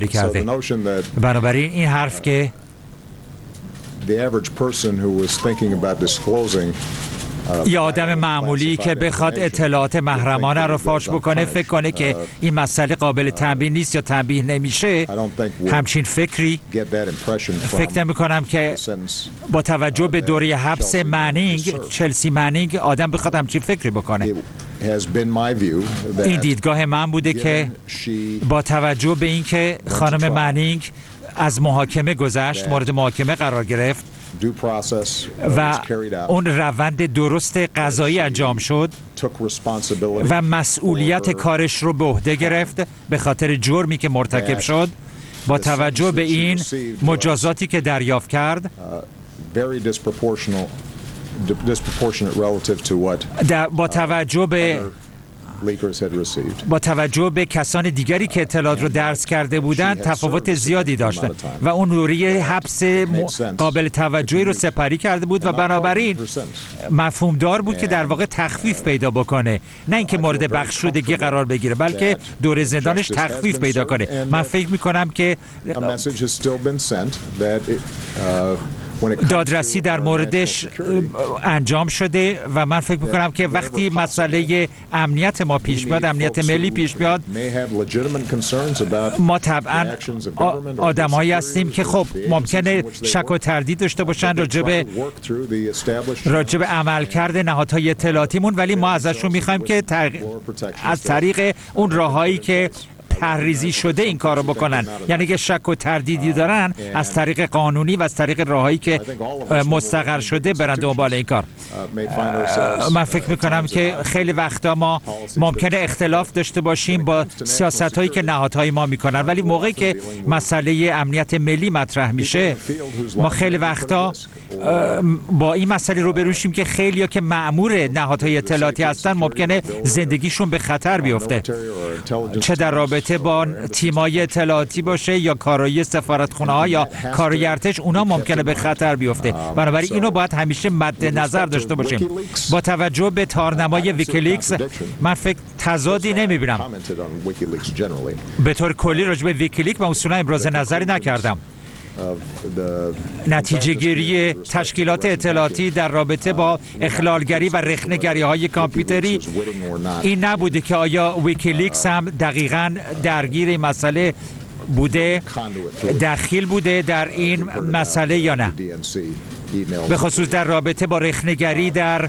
کرده. بنابراین این حرف که یه آدم معمولی که بخواد اطلاعات محرمانه رو فاش بکنه فکر کنه که این مسئله قابل تنبیه نیست یا تنبیه نمیشه، همچین فکری فکر نمی کنم که با توجه به دوره حبس منینگ، چلسی منینگ، آدم بخواد همچین فکری بکنه. این دیدگاه من بوده که با توجه به اینکه خانم منینگ از محاکمه گذشت، مورد محاکمه قرار گرفت و اون روند درست قضایی انجام شد و مسئولیت کارش رو به عهده گرفت به خاطر جرمی که مرتکب شد، با توجه به این مجازاتی که دریافت کرد با توجه به کسان دیگری که اطلاعات رو درس کرده بودند تفاوت زیادی داشتن و اون دوره حبس قابل توجهی رو سپری کرده بود و بنابراین مفهوم دار بود که در واقع تخفیف پیدا بکنه، نه اینکه مورد بخشودگی قرار بگیره بلکه دوره زندانش تخفیف پیدا کنه. من فکر میکنم که دادرسی در موردش انجام شده و من فکر میکنم که وقتی مسئله امنیت ما پیش بیاد، امنیت ملی پیش بیاد، ما طبعا آدم‌هایی هستیم که خب ممکنه شک و تردید داشته باشن راجع به عملکرد نهادهای اطلاعاتیمون، ولی ما ازشون میخوایم که از طریق اون راههایی که تحریزی شده این کارو بکنن، یعنی که شک و تردیدی دارن از طریق قانونی و از طریق راههایی که مستقر شده برن دنبال این کار. من فکر میکنم که خیلی وقتا ما ممکنه اختلاف داشته باشیم با سیاست‌هایی که نهادهای ما میکنن، ولی موقعی که مسئله امنیت ملی مطرح میشه ما خیلی وقتا با این مسئله روبرو شیم که خیلیا که مأمور نهادهای اطلاعاتی هستن ممکنه زندگیشون به خطر بیفته، چه در رابطه با تیمای اطلاعاتی باشه یا کارایی سفارتخونه‌ها یا کارایی ارتش، اونا ممکنه به خطر بیفته. بنابراین اینو باید همیشه مد نظر داشته باشیم. با توجه به تارنمای ویکیلیکس من فکر تضادی نمیبینم. به طور کلی راجع به ویکیلیکس من اصولا ابراز نظری نکردم. نتیجه گیری تشکیلات اطلاعاتی در رابطه با اخلالگری و رخنه‌گری های کامپیوتری این نبوده که آیا ویکیلیکس هم دقیقاً درگیر این مسئله بوده، دخیل بوده در این مسئله یا نه، به خصوص در رابطه با رخنه‌گری در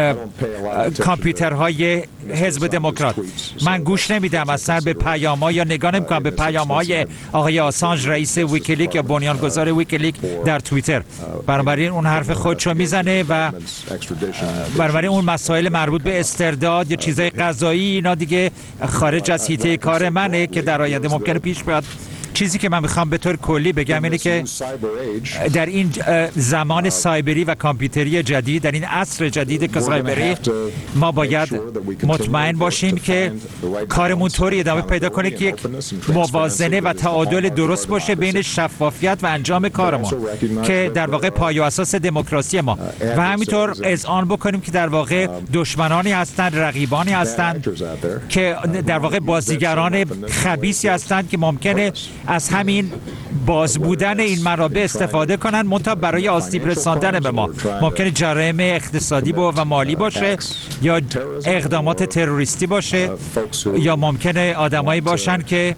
کامپیوترهای حزب دموکرات. من گوش نمیدم اصلا به پیام‌ها یا نگاه نمی‌کنم به پیام‌های آقای آسانژ رئیس ویکیلیک یا بنیانگذار ویکیلیک در توییتر. بنابراین اون حرف خودشو میزنه و بنابراین اون مسائل مربوط به استرداد یا چیزای قضایی اینا دیگه خارج از حیطه کار منه که در آینده ممکنه پیش بیاد. چیزی که من میخوام به طور کلی بگم اینه که در این زمان سایبری و کامپیوتری جدید، در این عصر جدید سایبری، ما باید مطمئن باشیم که کارمون طوری ادامه پیدا کنه که یک موازنه و تعادل درست باشه بین شفافیت و انجام کارمون که در واقع پایه و اساس دموکراسی ما، و همینطور اذعان بکنیم که در واقع دشمنانی هستند، رقیبانی هستند که در واقع بازیگران خبیثی هستند که ممکنه از همین باز بودن این منابع استفاده کنن منتها برای آسیب رساندن به ما. ممکنه جرایم اقتصادی و مالی باشه یا اقدامات تروریستی باشه یا ممکنه آدمایی باشن که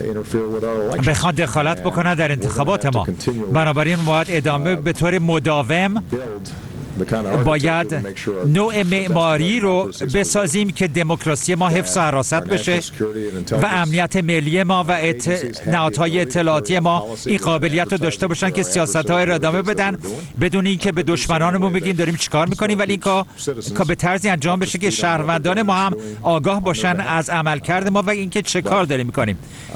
بخوان دخالت بکنن در انتخابات ما. بنابراین باید ادامه به طور مداوم باید نوع معماری رو بسازیم که دموکراسی ما حفظ و حراست بشه و امنیت ملی ما و نهادهای اطلاعاتی ما این قابلیت رو داشته باشن که سیاست‌های رو ادامه بدن بدون اینکه به دشمنانمون بگیم داریم چیکار می‌کنیم، ولی این کار به طرزی انجام بشه که شهروندان ما هم آگاه باشن از عملکرد ما و اینکه چه کار داریم می‌کنیم.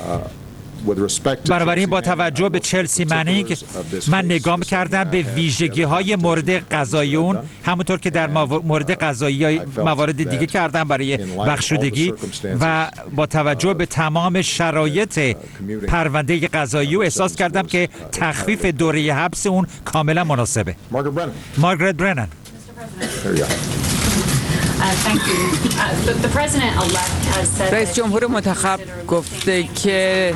بنابراین با توجه به چلسی منینگ من نگاه کردم به ویژگی‌های مورد قضایی اون، همونطور که در مورد قضایی موارد دیگه کردم برای بخشودگی، و با توجه به تمام شرایط پرونده قضایی احساس کردم که تخفیف دوره حبس اون کاملا مناسبه. مارگرت برنن. رئیس جمهور منتخب گفته که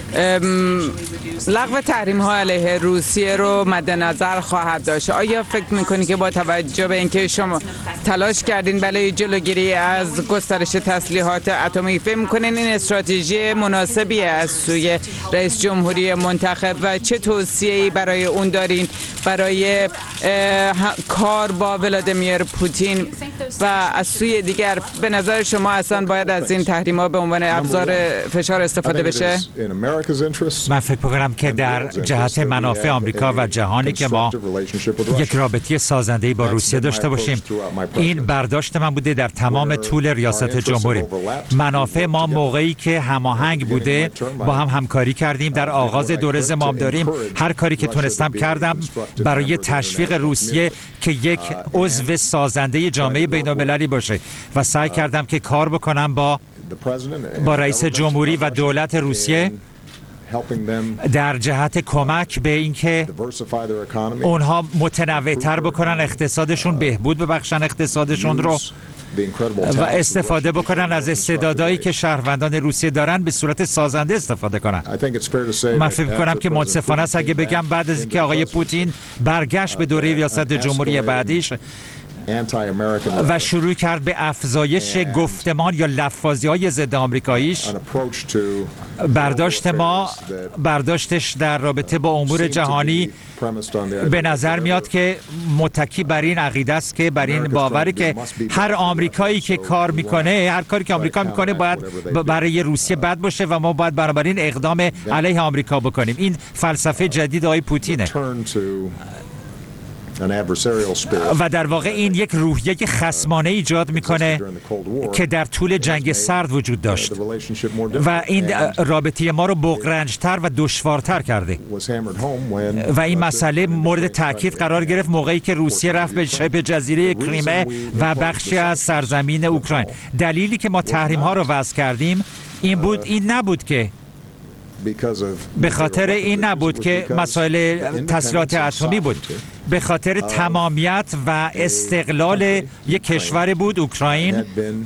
لغو تحریم ها علیه روسیه رو مد نظر خواهد داشت. آیا فکر میکنی که با توجه به اینکه شما تلاش کردین برای جلوگیری از گسترش تسلیحات اتمی، فکر میکنین این استراتژی مناسبیه از سوی رئیس جمهوری منتخب و چه توصیه‌ای برای اون دارین برای کار با ولادیمیر پوتین؟ و از سوی دیگر به نظر شما اصلا باید از این تحریم‌ها به عنوان ابزار فشار استفاده بشه؟ من فکر می‌کنم که در جهت منافع آمریکا و جهانی که ما یک رابطه سازنده‌ای با روسیه داشته باشیم. این برداشت من بوده در تمام طول ریاست جمهوری. منافع ما موقعی که هماهنگ بوده با هم همکاری کردیم. در آغاز دوره زمام داریم هر کاری که تونستم کردم برای تشویق روسیه که یک عضو سازنده جامعه بین‌المللی باشه و سعی کردم که کار بکنم با رئیس جمهوری و دولت روسیه در جهت کمک به اینکه اونها متنوع‌تر بکنن اقتصادشون، بهبود ببخشن اقتصادشون رو و استفاده بکنن از استعدادایی که شهروندان روسیه دارن به صورت سازنده استفاده کنن. من فکر کنم که منصفانه است اگه بگم بعد از اینکه آقای پوتین برگشت به دوره ریاست جمهوری بعدیش و شروع کرد به افزایش گفتمان یا لفاظی‌های ضد آمریکاییش، برداشتش در رابطه با امور جهانی به نظر میاد که متکی بر این عقیده است که بر این باوری که هر آمریکایی که کار میکنه، هر کاری که آمریکا میکنه باید برای روسیه بد باشه و ما باید بنابراین اقدام علیه آمریکا بکنیم. این فلسفه جدید آقای پوتینه و در واقع این یک روحیه خصمانه ایجاد میکنه که در طول جنگ سرد وجود داشت و این رابطه ما رو بغرنج‌تر و دشوارتر کرده و این مسئله مورد تاکید قرار گرفت موقعی که روسیه رفت به شبه جزیره کریمه و بخشی از سرزمین اوکراین. دلیلی که ما تحریم ها رو وضع کردیم این نبود که به خاطر این نبود که مسائل تسلیحات اتمی بود، به خاطر تمامیت و استقلال یک کشور بود اوکراین،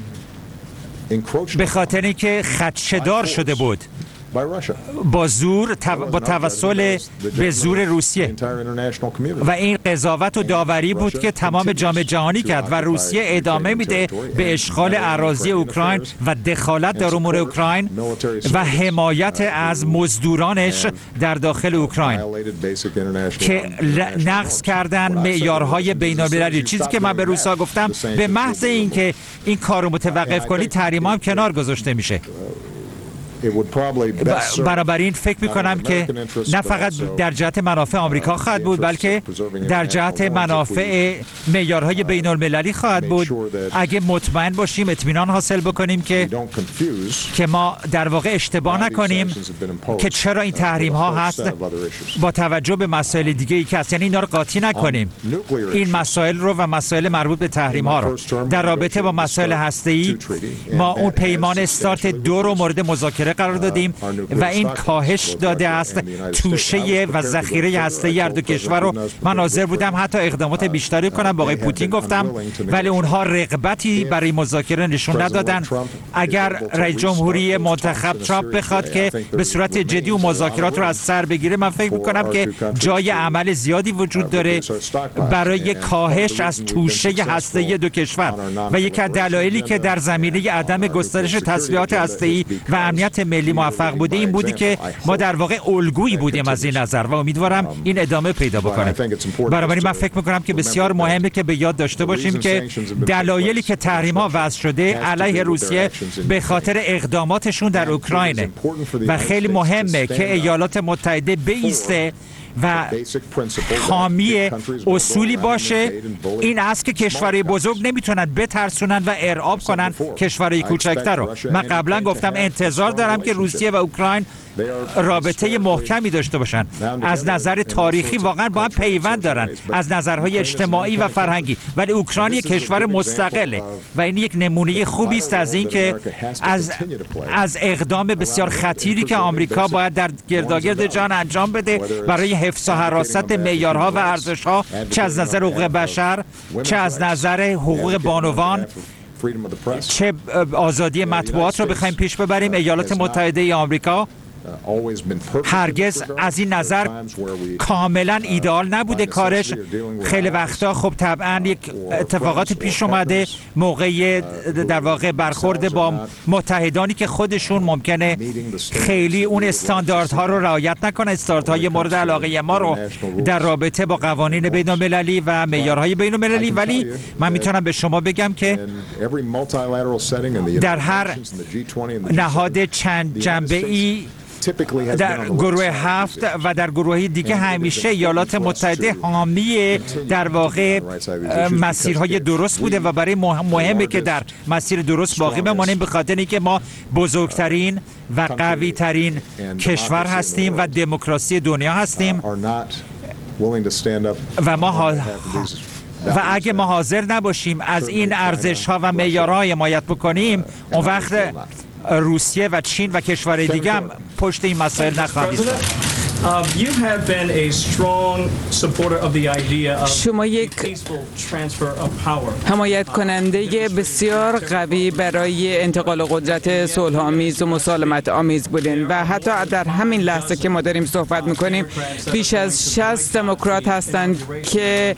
به خاطر اینکه خدشه‌دار شده بود با توسل به زور روسیه و این قضاوت و داوری بود که تمام جامعه جهانی کرد و روسیه ادامه میده به اشغال اراضی اوکراین و دخالت در امور اوکراین و حمایت از مزدورانش در داخل اوکراین که نقض کردن معیارهای بین‌المللی. چیزی که من به روسا گفتم به محض اینکه این کار رو متوقف کنی تحریم هم کنار گذاشته میشه. بنابراین فکر میکنم که نه فقط در جهت منافع آمریکا خواهد بود بلکه در جهت منافع معیارهای بین المللی خواهد بود اگه مطمئن باشیم، اطمینان حاصل بکنیم که ما در واقع اشتباه نکنیم که چرا این تحریم ها هست با توجه به مسائل دیگه ای که هست، یعنی اینا رو قاطی نکنیم این مسائل رو و مسائل مربوط به تحریم ها رو. در رابطه با مسائل هسته‌ای ما اون پیمان استارت 2 رو مورد مذاکره قرار دادیم و این کاهش داده است توشه و ذخیره هسته‌ای هر دو کشور رو. من حاضر بودم حتی اقدامات بیشتری کنم، با آقای پوتین گفتم، ولی اونها رغبتی برای مذاکره نشون ندادن. اگر رئیس جمهوری منتخب ترامپ بخواد که به صورت جدی و مذاکرات رو از سر بگیره، من فکر می‌کنم که جای عمل زیادی وجود داره برای کاهش از توشه هسته‌ای دو کشور و یکی از دلایلی که در زمینه عدم گسترش تسلیحات هسته‌ای و امنیت ملی موفق بوده این بودی که ما در واقع الگویی بودیم از این نظر و امیدوارم این ادامه پیدا بکنه. بنابراین من فکر می‌کنم که بسیار مهمه که به یاد داشته باشیم که دلایلی که تحریم‌ها وضع شده علیه روسیه به خاطر اقداماتشون در اوکراین و خیلی مهمه که ایالات متحده بایسته و حامی اصولی باشه. این است که کشورهای بزرگ نمیتونن بترسونن و ارعاب کنن کشورهای کوچکتر رو. من قبلا گفتم انتظار دارم که روسیه و اوکراین رابطه محکمی داشته باشن. از نظر تاریخی واقعا با هم پیوند دارن، از نظرهای اجتماعی و فرهنگی، ولی اوکراین یک کشور مستقله و این یک نمونه خوبی است از این که از اقدام بسیار خطیری که آمریکا باید در گرداگرد جهان انجام بده برای حفظ و حراست معیارها و ارزش‌ها، چه از نظر حقوق بشر، چه از نظر حقوق بانوان چه آزادی مطبوعات رو بخوایم پیش ببریم. ایالات متحده آمریکا هرگز از این نظر کاملا ایدئال نبوده کارش. خیلی وقتا خب طبعا یک اتفاقات پیش اومده موقع در واقع برخورد با متحدانی که خودشون ممکنه خیلی اون استانداردها رو رعایت نکنن، استانداردهای مورد علاقه ما رو در رابطه با قوانین بین المللی و معیارهای بین المللی. ولی من میتونم به شما بگم که در هر نهاد چند جنبه‌ای در گروه 7 و در گروه دیگه همیشه ایالات متحده حامی در واقع مسیرهای درست بوده و برای مهمه که در مسیر درست باقی بمانیم، به خاطر اینکه ما بزرگترین و قوی ترین کشور هستیم و دموکراسی دنیا هستیم و اگه ما حاضر نباشیم از این ارزش‌ها و معیارها حمایت بکنیم، اون وقت روسیه و چین و کشورهای دیگه هم پشت این مسائل نخواهند ایستاد. شما یک حمایت کننده بسیار قوی برای انتقال قدرت صلح‌آمیز و مسالمت آمیز بودین و حتی در همین لحظه که ما داریم صحبت میکنیم بیش از 60 دموکرات هستند که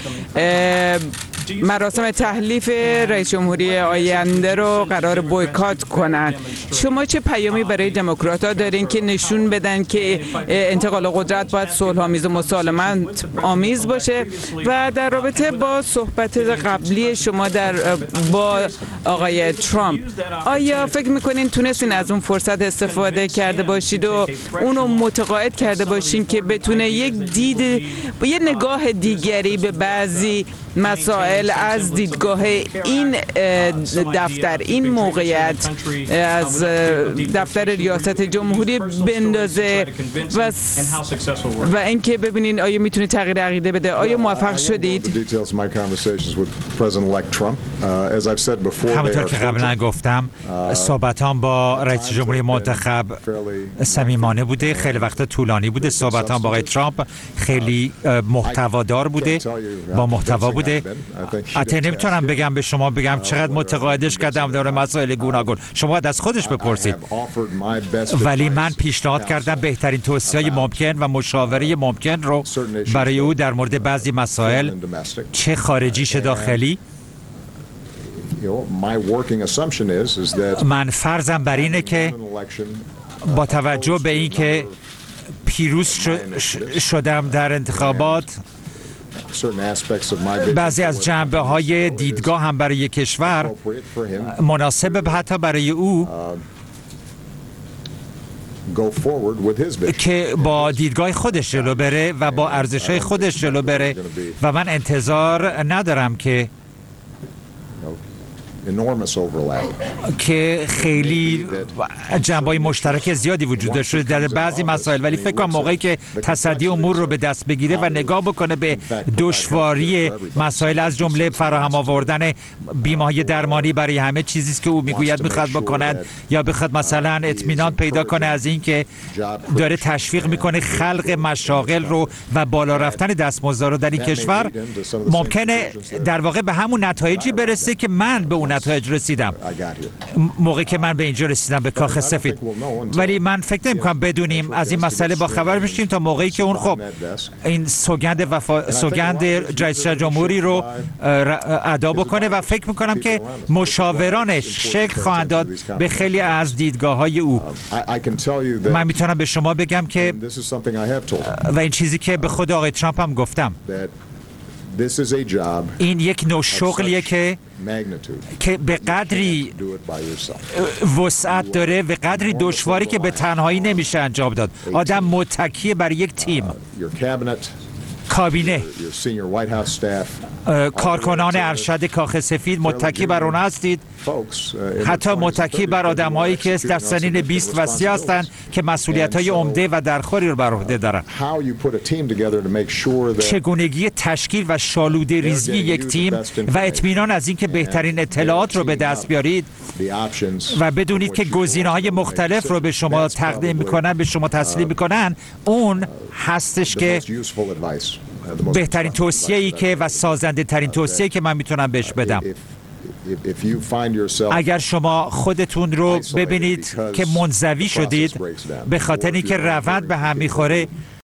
مراسم تحلیف رئیس جمهوری آینده رو قرار بویکات کنند. شما چه پیامی برای دموکرات‌ها دارین که نشون بدن که انتقال قدرت باید صلح‌آمیز و مسالمت آمیز باشه؟ و در رابطه با صحبت قبلی شما با آقای ترامپ، آیا فکر میکنین تونستین از اون فرصت استفاده کرده باشید و اونو متقاعد کرده باشین که بتونه یه نگاه دیگری به بعضی مسائل از دیدگاه این دفتر، این موقعیت از دفتر ریاست جمهوری بندازه و اینکه ببینین آیا میتونه تغییر عقیده بده؟ آیا موفق شدید؟ همونطور که قبلا گفتم صحبتام با رئیس جمهوری منتخب صمیمانه بوده، خیلی وقت طولانی بوده. صحبتام با آقای ترامپ خیلی محتوادار بوده، با محتوا بوده. حتی نمیتونم بگم به شما بگم چقدر متقاعدش کردم در مسائل گوناگون، شما باید از خودش بپرسید. ولی من پیشنهاد کردم بهترین توصیه‌های ممکن و مشاوره ممکن رو برای او در مورد بعضی مسائل، چه خارجی چه داخلی. من فرضم بر اینه که با توجه به اینکه پیروز شدم در انتخابات، بعضی از جنبه‌های دیدگاه هم برای کشور مناسب حتی برای او که با دیدگاه خودش جلو بره و با ارزش‌های خودش جلو بره و من انتظار ندارم که خیلی جنبه‌های مشترک زیادی وجود داشته در بعضی مسائل. ولی فکر کنم موقعی که تصدی امور رو به دست بگیره و نگاه بکنه به دشواری مسائل، از جمله فراهم آوردن بیمه‌های درمانی برای همه چیزی است که او میگوید میخواد بکند، یا بخواد مثلا اطمینان پیدا کنه از این که داره تشویق میکنه خلق مشاغل رو و بالا رفتن دستمزدها رو در این کشور، ممکنه در واقع به همون نتایجی برسه که من به اون نتایج رسیدم موقعی که من به اینجا رسیدم، به کاخ سفید. ولی من فکر نمی‌کنم بدونیم از این مسئله با خبر بشیم تا موقعی که اون خب این سوگند رئیس جمهوری رو ادا بکنه و فکر می‌کنم که مشاورانش شکل خواهند داد به خیلی از دیدگاه‌های او. من میتونم به شما بگم که و این چیزی که به خود آقای ترامپ هم گفتم، این یک نوع شغلیه که به قدری وسعت داره، به قدری دشواری که به تنهایی نمیشه انجام داد. آدم متکی برای یک تیم، کابینه، کارکنان ارشد کاخ سفید متکی بر اون هستید، حتی متکی بر آدم‌هایی که در سنین 20 و 30 هستند که مسئولیت‌های عمده و درخوری رو بر عهده دارن. چگونگی تشکیل و شالوده ریزی یک تیم و اطمینان از اینکه بهترین اطلاعات رو به دست بیارید و بدونید که گزینه‌های مختلف رو به شما تقدیم می‌کنن، به شما تسلیم می‌کنن، اون هستش که بهترین توصیه‌ای که و سازنده ترین توصیه‌ای که من میتونم بهش بدم. اگر شما خودتون رو ببینید که منزوی شدید به خاطر اینکه روند به هم میخوره،